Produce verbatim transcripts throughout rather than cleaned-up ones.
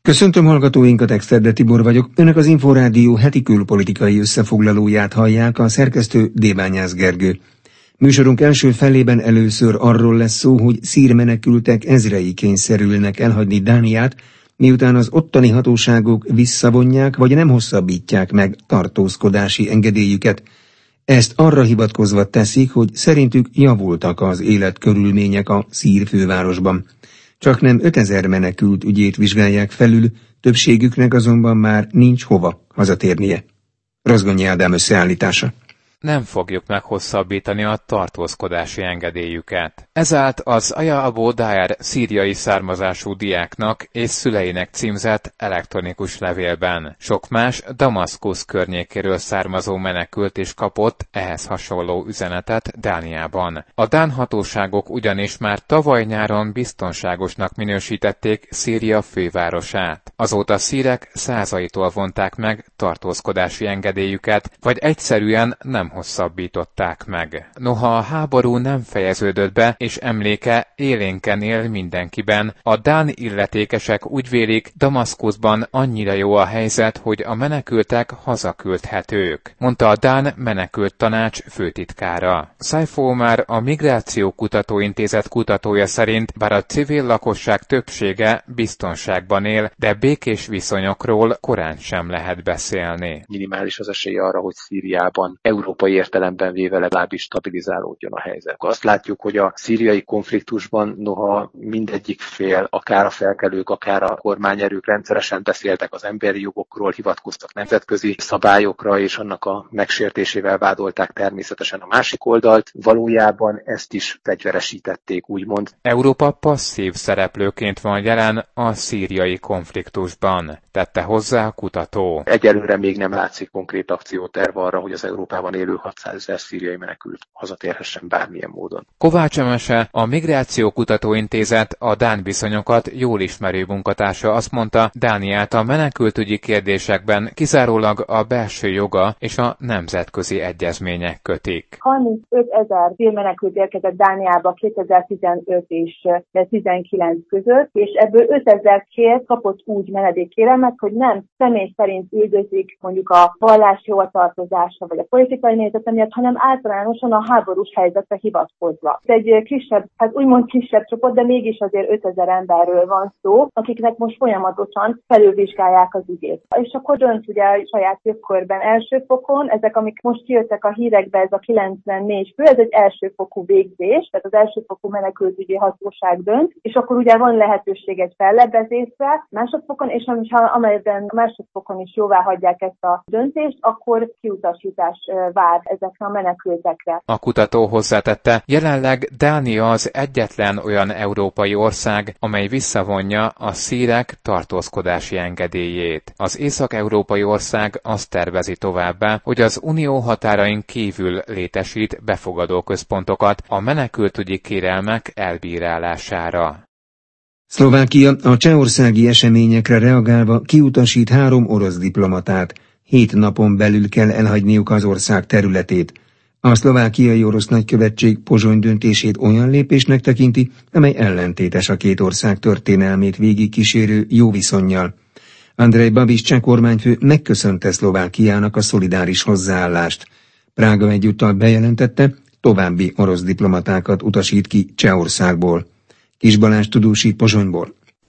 Köszöntöm hallgatóinkat, Exterde Tibor vagyok. Önök az Inforádió heti külpolitikai összefoglalóját hallják, a szerkesztő Débányász Gergő. Műsorunk első felében először arról lesz szó, hogy szír menekültek ezrei kényszerülnek elhagyni Dániát, miután az ottani hatóságok visszavonják vagy nem hosszabbítják meg tartózkodási engedélyüket. Ezt arra hivatkozva teszik, hogy szerintük javultak az életkörülmények a szír fővárosban. Csaknem ötezer menekült ügyét vizsgálják felül, többségüknek azonban már nincs hova hazatérnie. Rozgonyi Ádám összeállítása. Nem fogjuk meghosszabbítani a tartózkodási engedélyüket. Ez állt az Aya Abu Daher szíriai származású diáknak és szüleinek címzett elektronikus levélben. Sok más Damaszkusz környékéről származó menekült is kapott ehhez hasonló üzenetet Dániában. A dán hatóságok ugyanis már tavaly nyáron biztonságosnak minősítették Szíria fővárosát. Azóta szírek százaitól vonták meg tartózkodási engedélyüket, vagy egyszerűen nem hosszabbították meg. Noha a háború nem fejeződött be, és emléke élénken él mindenkiben, a dán illetékesek úgy vélik, Damaszkuszban annyira jó a helyzet, hogy a menekültek hazaküldhetők, mondta a Dán Menekült Tanács főtitkára. Saifo Omar, a Migráció Kutatóintézet kutatója szerint, bár a civil lakosság többsége biztonságban él, de békés viszonyokról korán sem lehet beszélni. Minimális az esély arra, hogy Szíriában európai értelemben véve legalábbis stabilizálódjon a helyzet. Azt látjuk, hogy a szíriai konfliktusban noha mindegyik fél, akár a felkelők, akár a kormányerők rendszeresen beszéltek az emberi jogokról, hivatkoztak nemzetközi szabályokra, és annak a megsértésével vádolták természetesen a másik oldalt. Valójában ezt is fegyveresítették, úgymond. Európa passzív szereplőként van jelen a szíriai konfliktusban, tette hozzá a kutató. Egyelőre még nem látszik konkrét akcióterv arra, hogy az Európában élő hatszázezer szíriai menekült hazatérhessen bármilyen módon. Kovács Emese, a Migráció Kutatóintézet a dán viszonyokat jól ismerő munkatársa azt mondta, Dániát a menekültügyi kérdésekben kizárólag a belső joga és a nemzetközi egyezmények kötik. harmincötezer menekült érkezett Dániába kétezer-tizenöt és tizenkilenc között, és ebből ötezer kér kapott úgy menedékkérelmet, hogy nem személy szerint üldözik mondjuk a vallási hovatartozásra vagy a politikai nézete miatt, hanem általánosan a háborús helyzetre hivatkozva. Ez egy kisebb, hát úgymond kisebb csoport, de mégis azért ötezer emberről van szó, akiknek most folyamatosan felülvizsgálják az ügyét. És akkor dönt ugye a saját jogkörben első fokon, ezek, amik most kijöttek a hírekbe, ez a kilencvennégy fő, ez egy elsőfokú végzés, tehát az elsőfokú menekültügyi hatóság dönt, és akkor ugye van lehetőség egy fellebbezésre másodfokon, és amelyben másodfokon is jóvá hagyják ezt a döntést, akkor kiutasítás vár ezekre a menekültekre. A kutató hozzátette, jelenleg Dánia az egyetlen olyan európai ország, amely visszavonja a szírek tartózkodási engedélyét. Az észak-európai ország azt tervezi továbbá, hogy az unió határain kívül létesít befogadó központokat a menekültügyi kérelmek elbírálására. Szlovákia a csehországi eseményekre reagálva kiutasít három orosz diplomatát. Hét napon belül kell elhagyniuk az ország területét. A szlovákiai orosz nagykövetség Pozsony döntését olyan lépésnek tekinti, amely ellentétes a két ország történelmét végigkísérő jó viszonnyal. Andrej Babiš cseh kormányfő megköszönte Szlovákiának a szolidáris hozzáállást. Prága egyúttal bejelentette, további orosz diplomatákat utasít ki Csehországból. Kis Balázs tudósít Pozsonyból.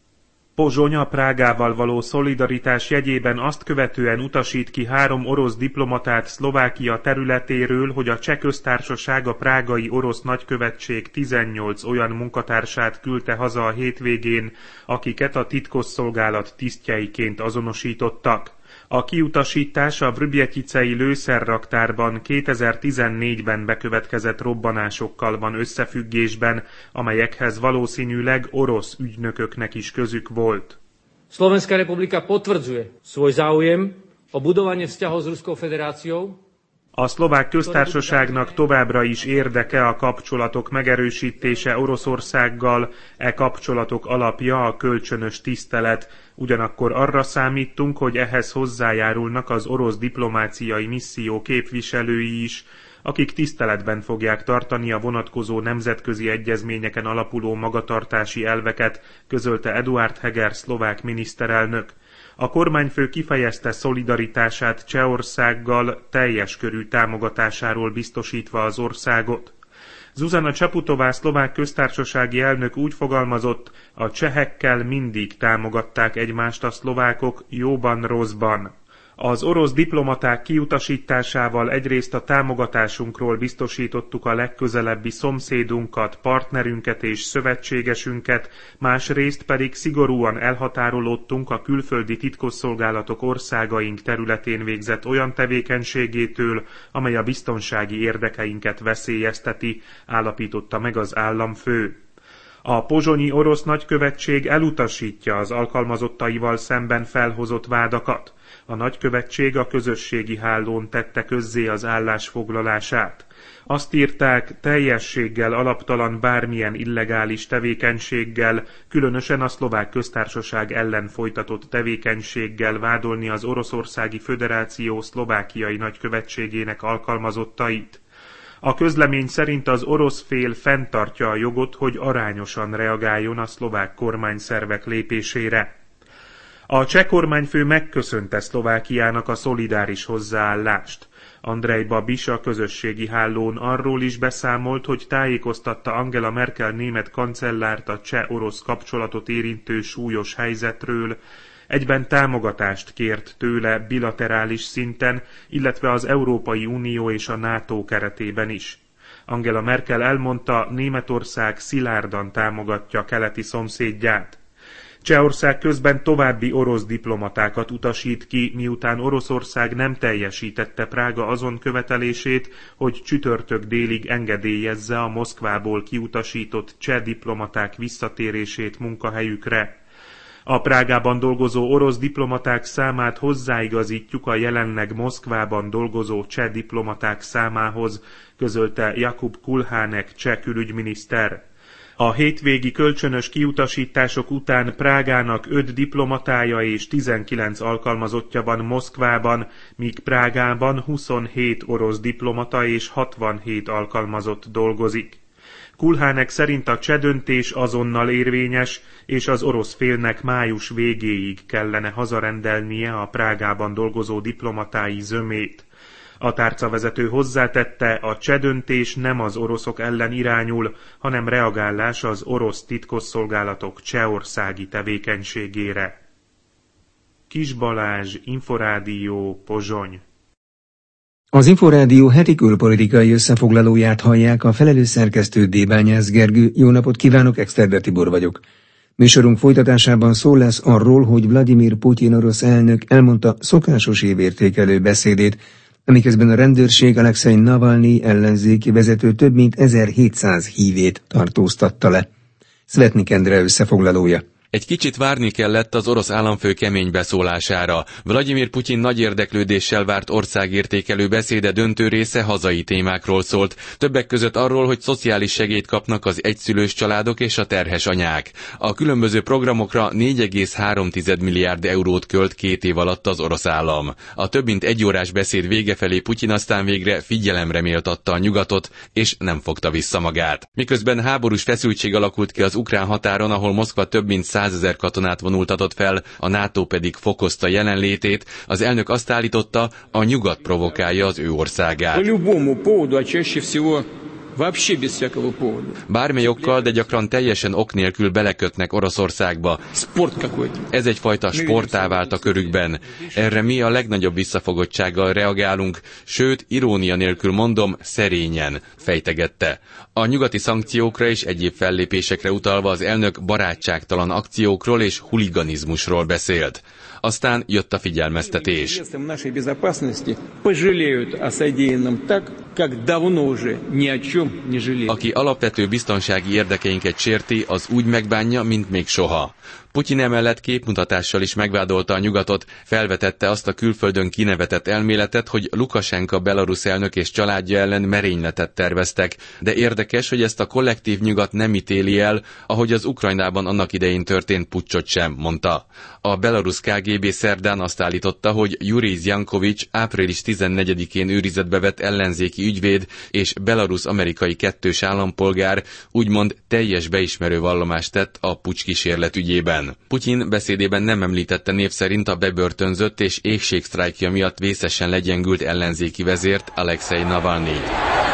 Pozsony a Prágával való szolidaritás jegyében azt követően utasít ki három orosz diplomatát Szlovákia területéről, hogy a Cseh Köztársaság a prágai orosz nagykövetség tizennyolc olyan munkatársát küldte haza a hétvégén, akiket a titkosszolgálat tisztjeiként azonosítottak. A kiutasítás a Vrběticei lőszerraktárban kétezer-tizennégyben bekövetkezett robbanásokkal van összefüggésben, amelyekhez valószínűleg orosz ügynököknek is közük volt. Slovenská republika potvrdzuje svoj záujem o budovanie vzťahov s Ruskou federáciou. A szlovák köztársaságnak továbbra is érdeke a kapcsolatok megerősítése Oroszországgal, e kapcsolatok alapja a kölcsönös tisztelet, ugyanakkor arra számítunk, hogy ehhez hozzájárulnak az orosz diplomáciai misszió képviselői is, akik tiszteletben fogják tartani a vonatkozó nemzetközi egyezményeken alapuló magatartási elveket, közölte Eduard Heger szlovák miniszterelnök. A kormányfő kifejezte szolidaritását Csehországgal, teljes körű támogatásáról biztosítva az országot. Zuzana Čaputová szlovák köztársasági elnök úgy fogalmazott, a csehekkel mindig támogatták egymást a szlovákok jóban, rosszban. Az orosz diplomaták kiutasításával egyrészt a támogatásunkról biztosítottuk a legközelebbi szomszédunkat, partnerünket és szövetségesünket, másrészt pedig szigorúan elhatárolódtunk a külföldi titkosszolgálatok országaink területén végzett olyan tevékenységétől, amely a biztonsági érdekeinket veszélyezteti, állapította meg az államfő. A pozsonyi orosz nagykövetség elutasítja az alkalmazottaival szemben felhozott vádakat. A nagykövetség a közösségi hálón tette közzé az állásfoglalását. Azt írták, teljességgel alaptalan bármilyen illegális tevékenységgel, különösen a szlovák köztársaság ellen folytatott tevékenységgel vádolni az Oroszországi Föderáció szlovákiai nagykövetségének alkalmazottait. A közlemény szerint az orosz fél fenntartja a jogot, hogy arányosan reagáljon a szlovák kormányszervek lépésére. A cseh kormányfő megköszönte Szlovákiának a szolidáris hozzáállást. Andrej Babis a közösségi hálón arról is beszámolt, hogy tájékoztatta Angela Merkel német kancellárt a cseh-orosz kapcsolatot érintő súlyos helyzetről, egyben támogatást kért tőle bilaterális szinten, illetve az Európai Unió és a NATO keretében is. Angela Merkel elmondta, Németország szilárdan támogatja keleti szomszédját. Csehország közben további orosz diplomatákat utasít ki, miután Oroszország nem teljesítette Prága azon követelését, hogy csütörtök délig engedélyezze a Moszkvából kiutasított cseh diplomaták visszatérését munkahelyükre. A Prágában dolgozó orosz diplomaták számát hozzáigazítjuk a jelenleg Moszkvában dolgozó cseh diplomaták számához, közölte Jakub Kulhánek cseh külügyminiszter. A hétvégi kölcsönös kiutasítások után Prágának öt diplomatája és tizenkilenc alkalmazottja van Moszkvában, míg Prágában huszonhét orosz diplomata és hatvanhét alkalmazott dolgozik. Kulhánek szerint a cseh döntés azonnal érvényes, és az orosz félnek május végéig kellene hazarendelnie a Prágában dolgozó diplomatái zömét. A tárcavezető hozzátette, a cseh döntés nem az oroszok ellen irányul, hanem reagálás az orosz titkosszolgálatok csehországi tevékenységére. Kis Balázs, Inforádió, Pozsony. Az Inforádió heti külpolitikai összefoglalóját hallják, a felelős szerkesztő Débányász Gergő. Jó napot kívánok, Exterde Tibor vagyok. Műsorunk folytatásában szó lesz arról, hogy Vladimir Putyin orosz elnök elmondta szokásos évértékelő beszédét, amiközben a rendőrség Alexei Navalnyi ellenzéki vezető több mint ezerhétszáz hívét tartóztatta le. Szvetnik Endre összefoglalója. Egy kicsit várni kellett az orosz államfő kemény beszólására. Vladimir Putyin nagy érdeklődéssel várt országértékelő beszéde döntő része hazai témákról szólt. Többek között arról, hogy szociális segélyt kapnak az egyszülős családok és a terhes anyák. A különböző programokra négy egész három milliárd eurót költ két év alatt az orosz állam. A több mint egy órás beszéd vége felé Putyin aztán végre figyelemre méltatta a nyugatot, és nem fogta vissza magát. Miközben háborús feszültség alakult ki az ukrán határon, ahol Moszkva több mint százezer katonát vonultatott fel, a NATO pedig fokozta jelenlétét, az elnök azt állította, a nyugat provokálja az ő országát. Bármely okkal, de gyakran teljesen ok nélkül belekötnek Oroszországba. Ez egyfajta sporttá vált a körükben. Erre mi a legnagyobb visszafogottsággal reagálunk, sőt, irónia nélkül mondom, szerényen, fejtegette. A nyugati szankciókra és egyéb fellépésekre utalva az elnök barátságtalan akciókról és huliganizmusról beszélt. Aztán jött a figyelmeztetés. Aki alapvető biztonsági érdekeinket sérti, az úgy megbánja, mint még soha. Putyin emellett képmutatással is megvádolta a nyugatot, felvetette azt a külföldön kinevetett elméletet, hogy Lukasenka belarusz elnök és családja ellen merényletet terveztek, de érdekes, hogy ezt a kollektív nyugat nem ítéli el, ahogy az Ukrajnában annak idején történt puccsot sem, mondta. A belarusz ká gé bé szerdán azt állította, hogy Jurij Jankovics április tizennegyedikén őrizetbe vett ellenzéki ügyvéd és belarusz-amerikai kettős állampolgár úgymond teljes beismerő vallomást tett a puccs kísérlet ügyében. Putyin beszédében nem említette név szerint a bebörtönzött és éhségsztrájkja miatt vészesen legyengült ellenzéki vezért, Alexei Navalnyit.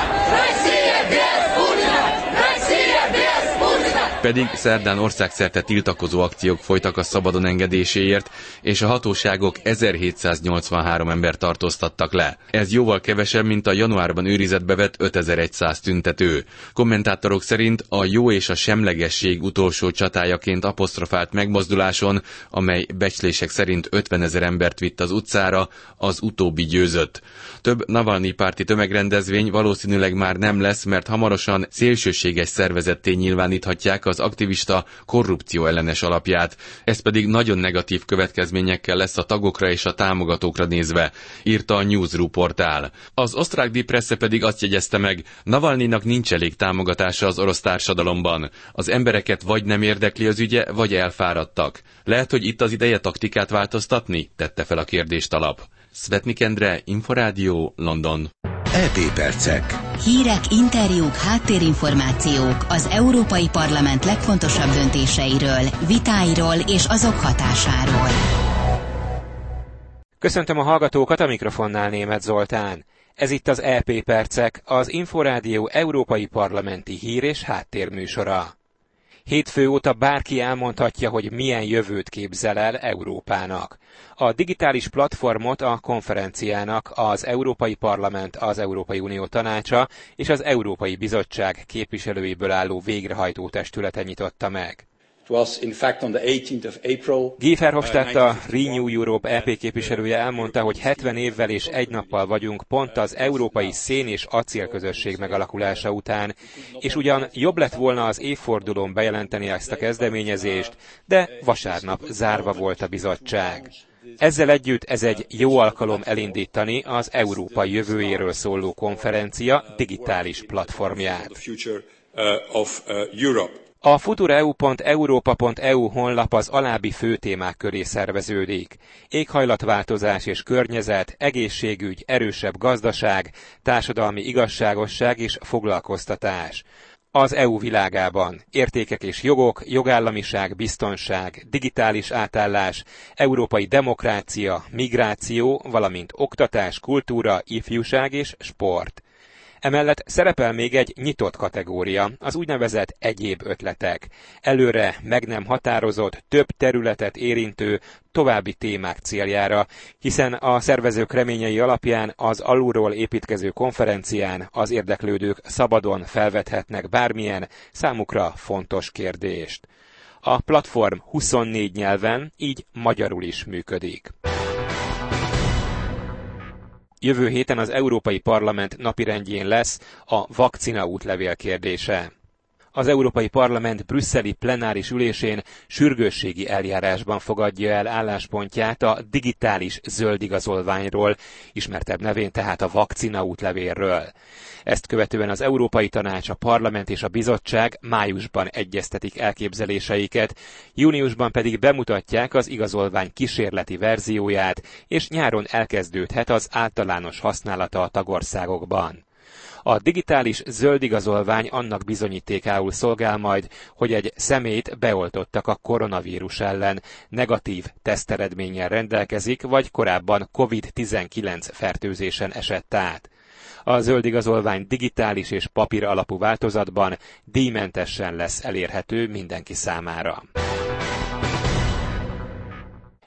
Pedig szerdán országszerte tiltakozó akciók folytak a szabadon engedéséért, és a hatóságok ezerhétszáznyolcvanhárom embert tartóztattak le. Ez jóval kevesebb, mint a januárban őrizetbe vett ötezer-száz tüntető. Kommentátorok szerint a jó és a semlegesség utolsó csatájaként apostrofált megmozduláson, amely becslések szerint ötvenezer embert vitt az utcára, az utóbbi győzött. Több Navalnyi párti tömegrendezvény valószínűleg már nem lesz, mert hamarosan szélsőséges szervezetté nyilváníthatják az aktivista korrupció ellenes alapját, ez pedig nagyon negatív következményekkel lesz a tagokra és a támogatókra nézve, írta a Newsroom portál. Az osztrák Die Presse pedig azt jegyezte meg, Navalnyinak nincs elég támogatása az orosz társadalomban. Az embereket vagy nem érdekli az ügye, vagy elfáradtak. Lehet, hogy itt az ideje taktikát változtatni? Tette fel a kérdést a lap. Szvetnik Endre, Inforádió, London. é pé percek. Hírek, interjúk, háttérinformációk az Európai Parlament legfontosabb döntéseiről, vitáiról és azok hatásáról. Köszöntöm a hallgatókat, a mikrofonnál Németh Zoltán. Ez itt az é pé percek, az Inforádió Európai Parlamenti hír- és háttérműsora. Hétfő óta bárki elmondhatja, hogy milyen jövőt képzel el Európának. A digitális platformot a konferenciának az Európai Parlament, az Európai Unió Tanácsa és az Európai Bizottság képviselőiből álló végrehajtó testülete nyitotta meg. Guy Verhofstadt, a Renew Europe é pé képviselője elmondta, hogy hetven évvel és egy nappal vagyunk pont az európai szén- és acélközösség megalakulása után, és ugyan jobb lett volna az évfordulón bejelenteni ezt a kezdeményezést, de vasárnap zárva volt a bizottság. Ezzel együtt ez egy jó alkalom elindítani az Európa jövőjéről szóló konferencia digitális platformját. A futureu pont europa pont e u honlap az alábbi fő témák köré szerveződik. Éghajlatváltozás és környezet, egészségügy, erősebb gazdaság, társadalmi igazságosság és foglalkoztatás. Az é u világában értékek és jogok, jogállamiság, biztonság, digitális átállás, európai demokrácia, migráció, valamint oktatás, kultúra, ifjúság és sport. Emellett szerepel még egy nyitott kategória, az úgynevezett egyéb ötletek. Előre meg nem határozott, több területet érintő, további témák céljára, hiszen a szervezők reményei alapján az alulról építkező konferencián az érdeklődők szabadon felvethetnek bármilyen, számukra fontos kérdést. A platform huszonnégy nyelven, így magyarul is működik. Jövő héten az Európai Parlament napirendjén lesz a vakcina útlevél kérdése. Az Európai Parlament brüsszeli plenáris ülésén sürgősségi eljárásban fogadja el álláspontját a digitális zöld igazolványról, ismertebb nevén tehát a vakcina útlevélről. Ezt követően az Európai Tanács, a Parlament és a Bizottság májusban egyeztetik elképzeléseiket, júniusban pedig bemutatják az igazolvány kísérleti verzióját, és nyáron elkezdődhet az általános használata a tagországokban. A digitális zöld igazolvány annak bizonyítékául szolgál majd, hogy egy személyt beoltottak a koronavírus ellen, negatív teszteredménnyel rendelkezik, vagy korábban kovid tizenkilenc fertőzésen esett át. A zöld igazolvány digitális és papír alapú változatban díjmentesen lesz elérhető mindenki számára.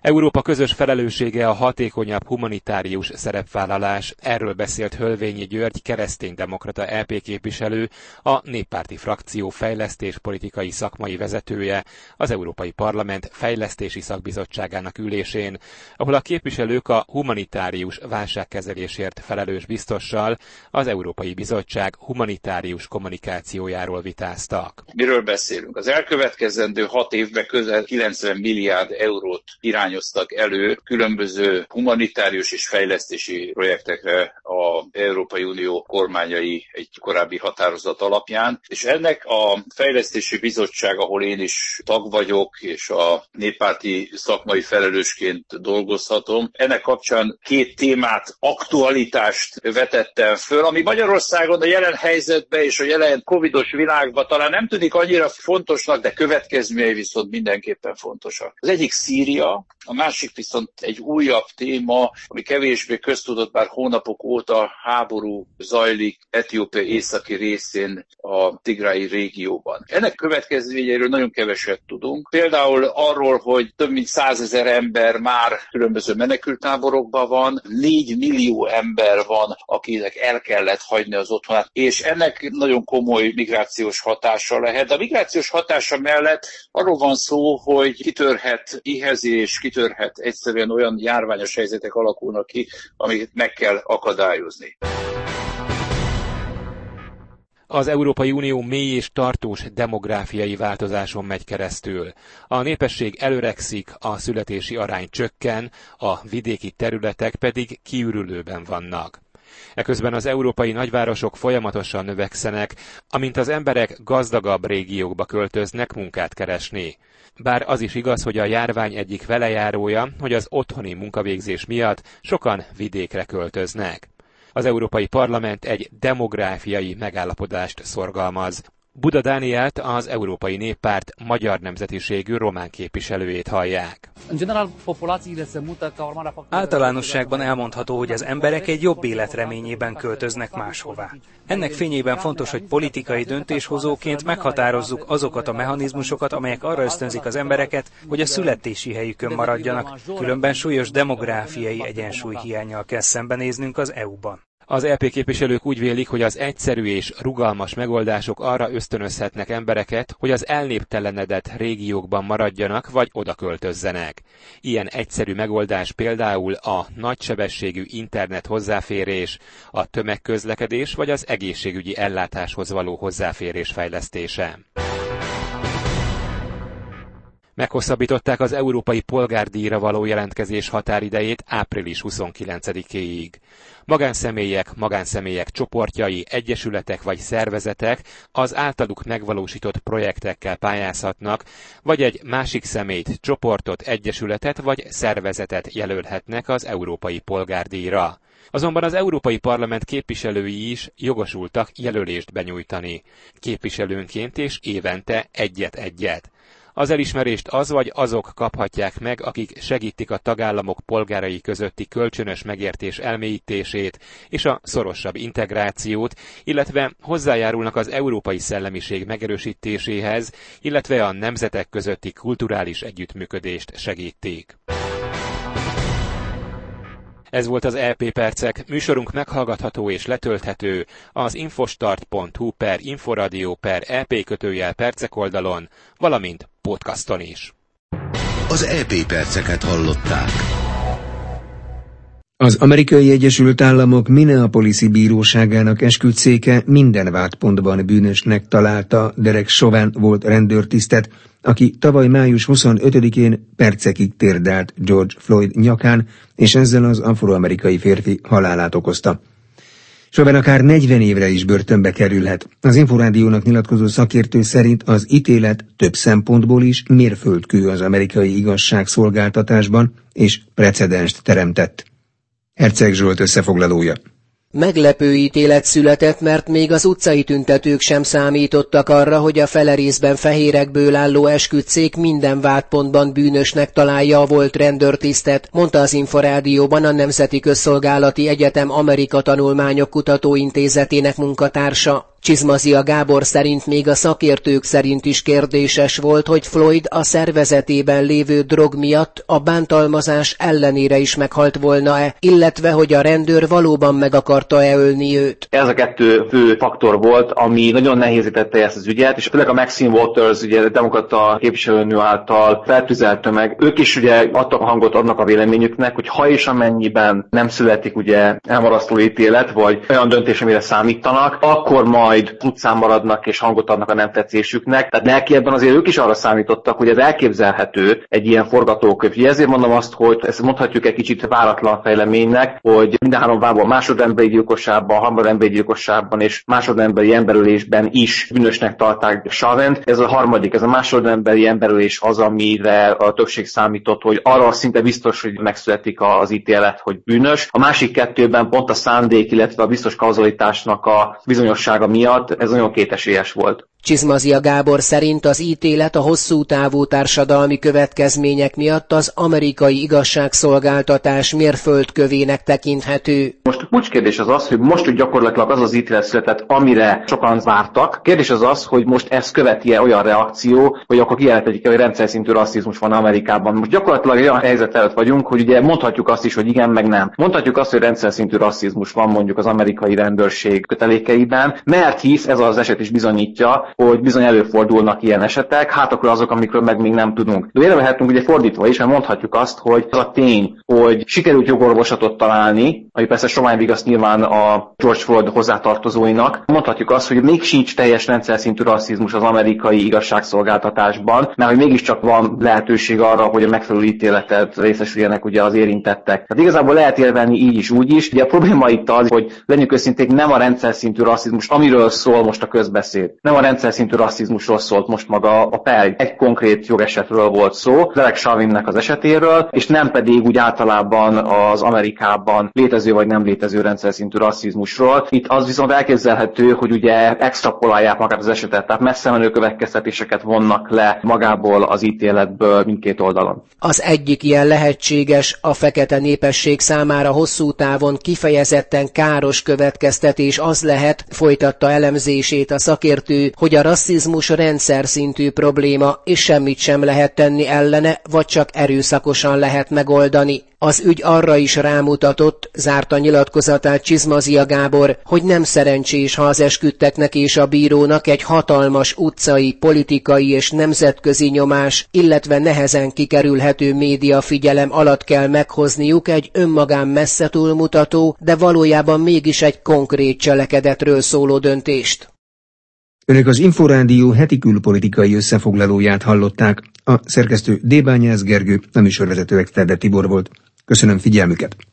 Európa közös felelőssége a hatékonyabb humanitárius szerepvállalás. Erről beszélt Hölvényi György, kereszténydemokrata é pé képviselő, a néppárti frakció fejlesztéspolitikai szakmai vezetője az Európai Parlament fejlesztési szakbizottságának ülésén, ahol a képviselők a humanitárius válságkezelésért felelős biztossal, az Európai Bizottság humanitárius kommunikációjáról vitáztak. Miről beszélünk? Az elkövetkezendő hat évben közel kilencven milliárd eurót irányoztak elő különböző humanitárius és fejlesztési projektekre az Európai Unió kormányai egy korábbi határozat alapján, és ennek a Fejlesztési Bizottság, ahol én is tag vagyok, és a néppárti szakmai felelősként dolgozhatom, ennek kapcsán két témát, aktualitást vetettem föl, ami Magyarországon a jelen helyzetben és a jelen covidos világban talán nem tűnik annyira fontosnak, de következményei viszont mindenképpen fontosak. Az egyik Szíria, a másik viszont egy újabb téma, ami kevésbé köztudott, bár hónapok óta háború zajlik Etiópia északi részén, a Tigrái régióban. Ennek következményeiről nagyon keveset tudunk. Például arról, hogy több mint százezer ember már különböző menekülttáborokban van, négy millió ember van, akinek el kellett hagyni az otthonát, és ennek nagyon komoly migrációs hatása lehet. De a migrációs hatása mellett arról van szó, hogy kitörhet éhezés, kitörhet egyszerűen olyan járványos helyzetek alakulnak ki, amiket meg kell akadályozni. Az Európai Unió mély és tartós demográfiai változáson megy keresztül. A népesség előregszik, a születési arány csökken, a vidéki területek pedig kiürülőben vannak. Eközben az európai nagyvárosok folyamatosan növekszenek, amint az emberek gazdagabb régiókba költöznek munkát keresni. Bár az is igaz, hogy a járvány egyik velejárója, hogy az otthoni munkavégzés miatt sokan vidékre költöznek. Az Európai Parlament egy demográfiai megállapodást szorgalmaz. Buda Dánielt, az Európai Néppárt magyar nemzetiségű román képviselőjét hallják. Általánosságban elmondható, hogy az emberek egy jobb élet reményében költöznek máshová. Ennek fényében fontos, hogy politikai döntéshozóként meghatározzuk azokat a mechanizmusokat, amelyek arra ösztönzik az embereket, hogy a születési helyükön maradjanak, különben súlyos demográfiai egyensúlyhiánnyal kell szembenéznünk az é u-ban. Az é pé képviselők úgy vélik, hogy az egyszerű és rugalmas megoldások arra ösztönözhetnek embereket, hogy az elnéptelenedett régiókban maradjanak vagy oda költözzenek. Ilyen egyszerű megoldás például a nagysebességű internet hozzáférés, a tömegközlekedés vagy az egészségügyi ellátáshoz való hozzáférés fejlesztése. Meghosszabbították az európai polgárdíjra való jelentkezés határidejét április huszonkilencedikéig. Magánszemélyek, magánszemélyek csoportjai, egyesületek vagy szervezetek az általuk megvalósított projektekkel pályázhatnak, vagy egy másik személyt, csoportot, egyesületet vagy szervezetet jelölhetnek az európai polgárdíjra. Azonban az Európai Parlament képviselői is jogosultak jelölést benyújtani, képviselőnként és évente egyet-egyet. Az elismerést az vagy azok kaphatják meg, akik segítik a tagállamok polgárai közötti kölcsönös megértés elmélyítését és a szorosabb integrációt, illetve hozzájárulnak az európai szellemiség megerősítéséhez, illetve a nemzetek közötti kulturális együttműködést segítik. Ez volt az é pé Percek, műsorunk meghallgatható és letölthető az infostart pont hu per inforadio per ep kötőjel percek oldalon, valamint podcaston is. Az é pé Perceket hallották. Az Amerikai Egyesült Államok Minneapolis-i bíróságának esküdtszéke minden vádpontban bűnösnek találta Derek Chauvin volt rendőrtisztet, aki tavaly május huszonötödikén percekig térdált George Floyd nyakán, és ezzel az afroamerikai férfi halálát okozta. Chauvin akár negyven évre is börtönbe kerülhet. Az Inforádiónak nyilatkozó szakértő szerint az ítélet több szempontból is mérföldkő az amerikai igazságszolgáltatásban, és precedenst teremtett. Herceg Zsolt összefoglalója. Meglepő ítélet született, mert még az utcai tüntetők sem számítottak arra, hogy a fele részben fehérekből álló esküdtszék minden vádpontban bűnösnek találja a volt rendőrtisztet, mondta az Inforádióban a Nemzeti Közszolgálati Egyetem Amerika Tanulmányok Kutatóintézetének munkatársa. Csizmazia Gábor szerint még a szakértők szerint is kérdéses volt, hogy Floyd a szervezetében lévő drog miatt a bántalmazás ellenére is meghalt volna-e, illetve hogy a rendőr valóban meg akarta-e ölni őt. Ez a kettő fő faktor volt, ami nagyon nehézítette ezt az ügyet, és főleg a Maxine Waters, ugye a demokrata képviselőnő által feltűzelt tömeg, ők is ugye adtak hangot annak a véleményüknek, hogy ha és amennyiben nem születik ugye elmarasztaló ítélet, vagy olyan döntés, amire számítanak, akkor majd utcán maradnak és hangot adnak a nem tetszésüknek. Tehát lelkiebben azért ők is arra számítottak, hogy ez elképzelhető egy ilyen forgatókönyv. Ezért mondom azt, hogy ezt mondhatjuk egy kicsit váratlan fejleménynek, hogy minden három vádból másodemberi gyilkosságban, harmademberi gyilkosságban és másodemberi emberölésben is bűnösnek tarták Chauvint. Ez a harmadik, ez a másodemberi emberölés az, amire a többség számított, hogy arra szinte biztos, hogy megszületik az ítélet, hogy bűnös. A másik kettőben pont a szándék, illetve a biztos kauzalitásnak a bizonyossága miatt ez nagyon kétesélyes volt. Csizmazia Gábor szerint az ítélet a hosszú távú társadalmi következmények miatt az amerikai igazságszolgáltatás mérföldkövének tekinthető. Most a kulcskérdés az az, hogy most hogy gyakorlatilag az az ítélet született, amire sokan vártak. Kérdés az az, hogy most ez követi-e olyan reakció, hogy akkor kijelentetik, hogy rendszer szintű rasszizmus van Amerikában. Most gyakorlatilag olyan helyzet előtt vagyunk, hogy ugye mondhatjuk azt is, hogy igen, meg nem. Mondhatjuk azt, hogy rendszer szintű rasszizmus van mondjuk az amerikai rendőrség kötelékeiben, mert hisz ez az eset is bizonyítja, hogy bizony előfordulnak ilyen esetek, hát akkor azok, amikről meg még nem tudunk. De érvelhetünk ugye fordítva is, mert mondhatjuk azt, hogy az a tény, hogy sikerült jogorvoslatot találni, ami persze somány vigasz nyilván a George Floyd hozzátartozóinak, mondhatjuk azt, hogy még sincs teljes rendszer szintű rasszizmus az amerikai igazságszolgáltatásban, mert hogy mégiscsak van lehetőség arra, hogy a megfelelő ítéletet részesüljenek ugye az érintettek. Tehát igazából lehet érvelni így is, úgy is. Ugye a probléma itt az, hogy legyünk őszinték, nem a rendszer szintű rasszizmus, amiről szól most a közbeszéd. Nem a rendszer szintű rasszizmusról szólt most maga a per. Egy konkrét jogesetről volt szó, Derek Chauvinnek az esetéről, és nem pedig úgy általában az Amerikában létező vagy nem létező rendszer szintű rasszizmusról. Itt az viszont elképzelhető, hogy ugye extrapolálják magát az esetet, tehát messze menő következtetéseket vonnak le magából az ítéletből mindkét oldalon. Az egyik ilyen lehetséges, a fekete népesség számára hosszú távon kifejezetten káros következtetés az lehet, folytatta elemzését a szakértő, hogy a rasszizmus rendszer szintű probléma, és semmit sem lehet tenni ellene, vagy csak erőszakosan lehet megoldani. Az ügy arra is rámutatott, zárta nyilatkozatát Csizmazia Gábor, hogy nem szerencsés, ha az esküdteknek és a bírónak egy hatalmas utcai, politikai és nemzetközi nyomás, illetve nehezen kikerülhető média figyelem alatt kell meghozniuk egy önmagán messze túlmutató, de valójában mégis egy konkrét cselekedetről szóló döntést. Önök az Inforádió heti külpolitikai összefoglalóját hallották. A szerkesztő D. Bányász Gergő, a műsorvezető Exterde Tibor volt. Köszönöm figyelmüket!